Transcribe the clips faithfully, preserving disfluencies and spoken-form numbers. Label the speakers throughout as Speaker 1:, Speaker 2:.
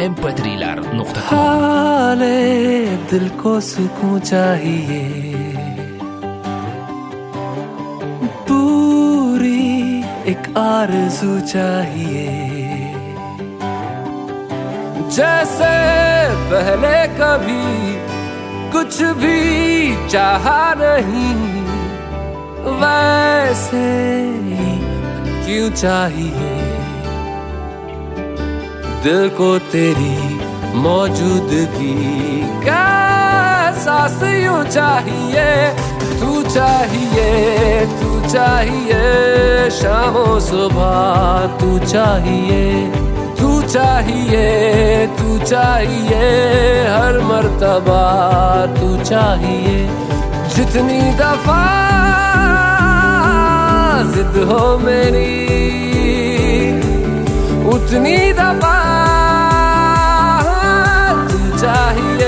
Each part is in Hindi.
Speaker 1: एम पी थ्री लार नुक्ता कॉम।
Speaker 2: हाले दिल को सुकून चाहिए, पूरी एक आरज़ू चाहिए, जैसे पहले कभी कुछ भी चाहा नहीं, वैसे ही क्यों चाहिए दिल को तेरी मौजूदगी का एहसास यूं चाहिए। तू चाहिए, तू चाहिए शामों सुबह, तू चाहिए, तू चाहिए, तू चाहिए हर मर्तबा, तू चाहिए। जितनी दफा जिद हो मेरी, उतनी दफा तू चाहिए।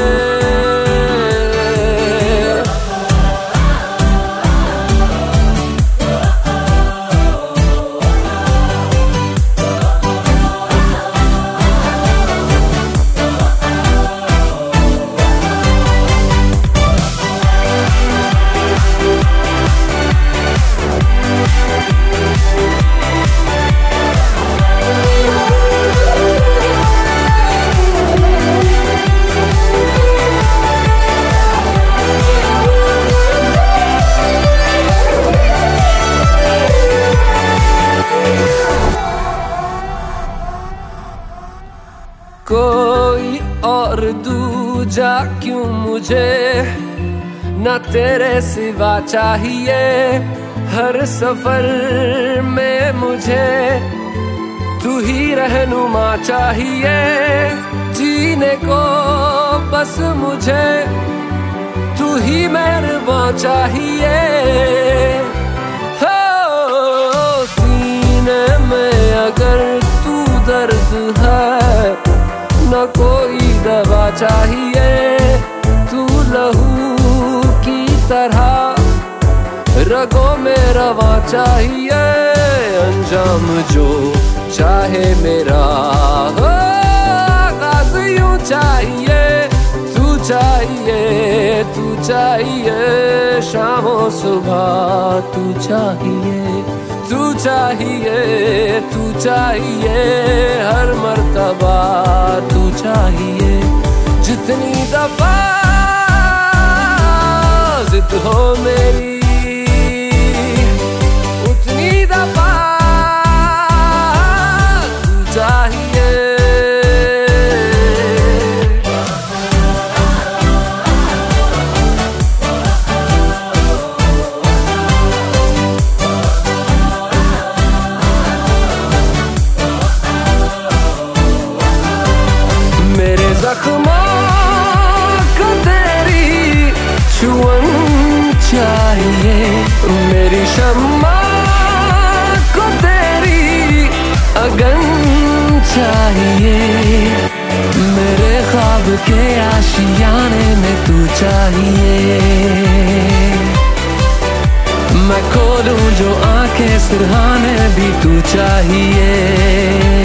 Speaker 2: कोई और दूजा क्यों मुझे न तेरे सिवा चाहिए। हर सफर में मुझे तू ही रहनुमा चाहिए। जीने को बस मुझे तू ही मेहरबान चाहिए। हो सीने में अगर तू दर्द है, न कोई दवा चाहिए। तू लहू की तरह रगों में रवा चाहिए। अंजाम जो चाहे मेरा हो, आगाज़ यूं चाहिए। तू चाहिए, तू चाहिए शामों सुबह, तू चाहिए, तू चाहिए, तू चाहिए हर मर्तबा, तू चाहिए। जितनी दफा जिद हो मेरी, उतनी दफा तू चाहिए। मेरे जख्मों को तेरी छुअन चाहिए। मेरी शम्मा को तेरी अगन चाहिए। मेरे ख्वाब के आशियाने में तू चाहिए। मैं खोलूं जो आंखें सिरहाने भी तू चाहिए।